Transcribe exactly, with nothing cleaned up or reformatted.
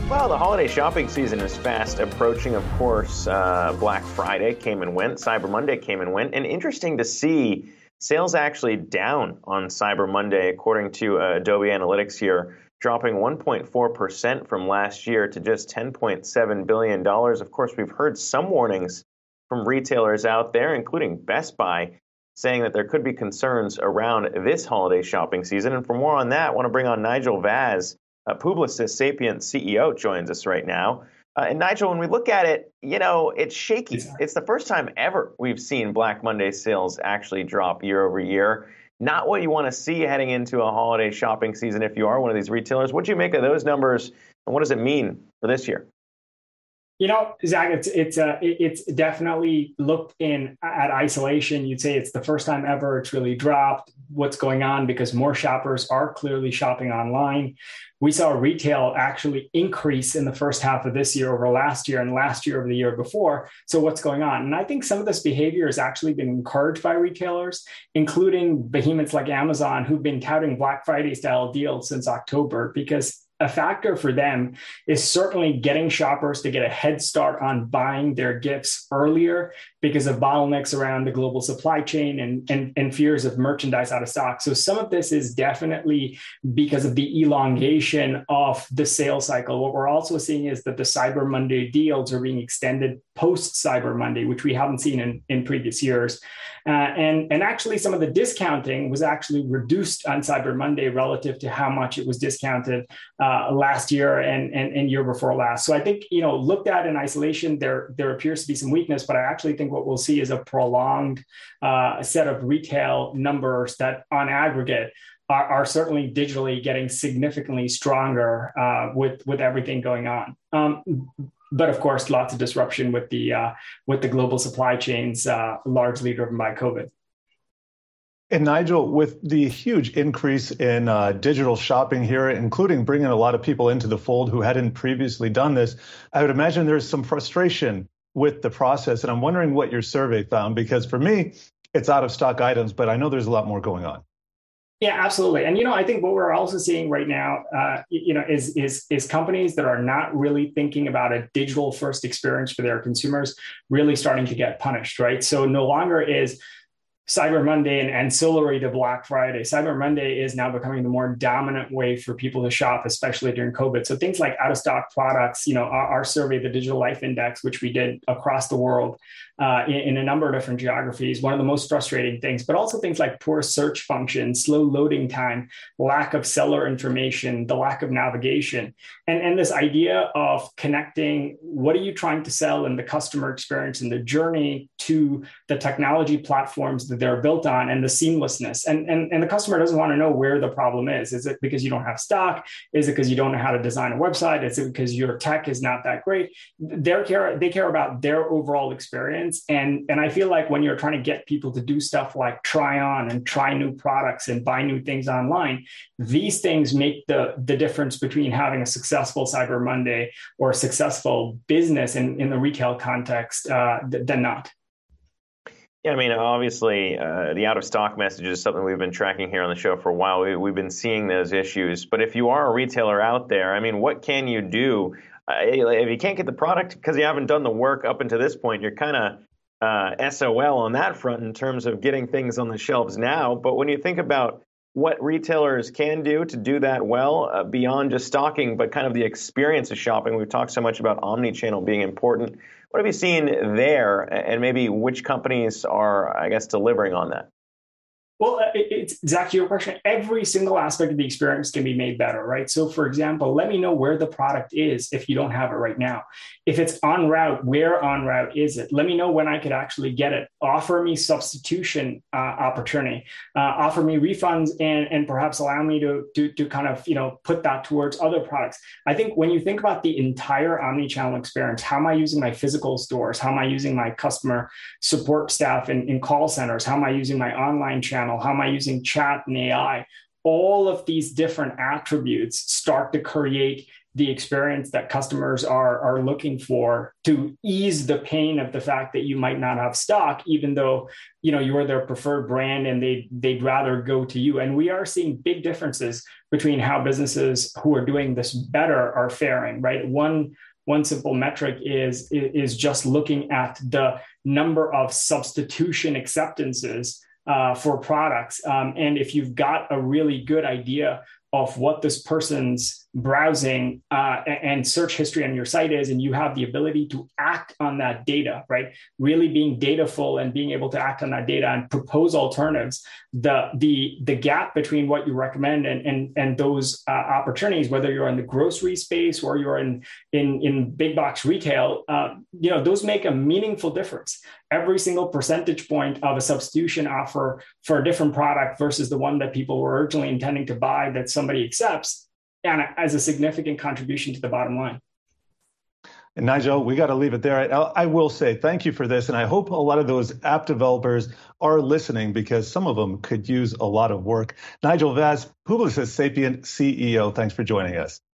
Well, the holiday shopping season is fast approaching. Of course, uh, Black Friday came and went. Cyber Monday came and went. And interesting to see sales actually down on Cyber Monday, according to uh, Adobe Analytics here, dropping one point four percent from last year to just ten point seven billion dollars. Of course, we've heard some warnings from retailers out there, including Best Buy, saying that there could be concerns around this holiday shopping season. And for more on that, I want to bring on Nigel Vaz. Uh, Publicis Sapient C E O joins us right now. Uh, and Nigel, when we look at it, you know, it's shaky. It's the first time ever we've seen Black Monday sales actually drop year over year. Not what you want to see heading into a holiday shopping season if you are one of these retailers. What do you make of those numbers, and what does it mean for this year? You know, Zach, it's it's uh, it's definitely looked in at isolation. You'd say it's the first time ever it's really dropped. What's going on? Because more shoppers are clearly shopping online. We saw retail actually increase in the first half of this year over last year and last year over the year before. So what's going on? And I think some of this behavior has actually been encouraged by retailers, including behemoths like Amazon, who've been touting Black Friday style deals since October, because a factor for them is certainly getting shoppers to get a head start on buying their gifts earlier because of bottlenecks around the global supply chain and, and, and fears of merchandise out of stock. So some of this is definitely because of the elongation of the sales cycle. What we're also seeing is that the Cyber Monday deals are being extended post Cyber Monday, which we haven't seen in, in previous years. Uh, and, and actually some of the discounting was actually reduced on Cyber Monday relative to how much it was discounted uh, last year and, and, and year before last. So I think, you know, looked at in isolation, there, there appears to be some weakness, but I actually think what we'll see is a prolonged uh, set of retail numbers that on aggregate are, are certainly digitally getting significantly stronger uh, with, with everything going on. Um, But of course, lots of disruption with the uh, with the global supply chains, uh, largely driven by COVID. And Nigel, with the huge increase in uh, digital shopping here, including bringing a lot of people into the fold who hadn't previously done this, I would imagine there's some frustration with the process. And I'm wondering what your survey found, because for me, it's out of stock items, but I know there's a lot more going on. Yeah, absolutely. And, you know, I think what we're also seeing right now, uh, you know, is, is, is companies that are not really thinking about a digital first experience for their consumers really starting to get punished, right? So no longer is Cyber Monday and ancillary to Black Friday. Cyber Monday is now becoming the more dominant way for people to shop, especially during COVID. So things like out of stock products, you know, our, our survey, the Digital Life Index, which we did across the world uh, in, in a number of different geographies, one of the most frustrating things, but also things like poor search function, slow loading time, lack of seller information, the lack of navigation, and, and this idea of connecting what are you trying to sell in the customer experience and the journey to the technology platforms that they're built on and the seamlessness. And, and, and the customer doesn't want to know where the problem is. Is it because you don't have stock? Is it because you don't know how to design a website? Is it because your tech is not that great? They care, they care about their overall experience. And, and I feel like when you're trying to get people to do stuff like try on and try new products and buy new things online, these things make the, the difference between having a successful Cyber Monday or a successful business in, in the retail context uh, than not. Yeah, I mean, obviously, uh, the out-of-stock message is something we've been tracking here on the show for a while. We, we've been seeing those issues. But if you are a retailer out there, I mean, what can you do? Uh, if you can't get the product because you haven't done the work up until this point, you're kind of uh, S O L on that front in terms of getting things on the shelves now. But when you think about what retailers can do to do that well, uh, beyond just stocking, but kind of the experience of shopping, we've talked so much about omni-channel being important. What have you seen there, and maybe which companies are, I guess, delivering on that? Well, it's exactly your question. Every single aspect of the experience can be made better, right? So for example, let me know where the product is if you don't have it right now. If it's en route, where en route is it? Let me know when I could actually get it. Offer me substitution uh, opportunity. Uh, offer me refunds and, and perhaps allow me to, to, to kind of, you know, put that towards other products. I think when you think about the entire omni-channel experience, how am I using my physical stores? How am I using my customer support staff in, in call centers? How am I using my online channel? How am I using chat and A I? All of these different attributes start to create the experience that customers are, are looking for to ease the pain of the fact that you might not have stock, even though, you know, you're their preferred brand and they, they'd rather go to you. And we are seeing big differences between how businesses who are doing this better are faring, right? One One simple metric is, is just looking at the number of substitution acceptances uh, for products. Um, and if you've got a really good idea of what this person's browsing uh, and search history on your site is, and you have the ability to act on that data, right? Really being dataful and being able to act on that data and propose alternatives, the the the gap between what you recommend and and, and those uh, opportunities, whether you're in the grocery space or you're in in, in big box retail, uh, you know, those make a meaningful difference. Every single percentage point of a substitution offer for a different product versus the one that people were originally intending to buy that somebody accepts, and as a significant contribution to the bottom line. And Nigel, we got to leave it there. I, I will say thank you for this. And I hope a lot of those app developers are listening because some of them could use a lot of work. Nigel Vaz, Publicis Sapient C E O, thanks for joining us.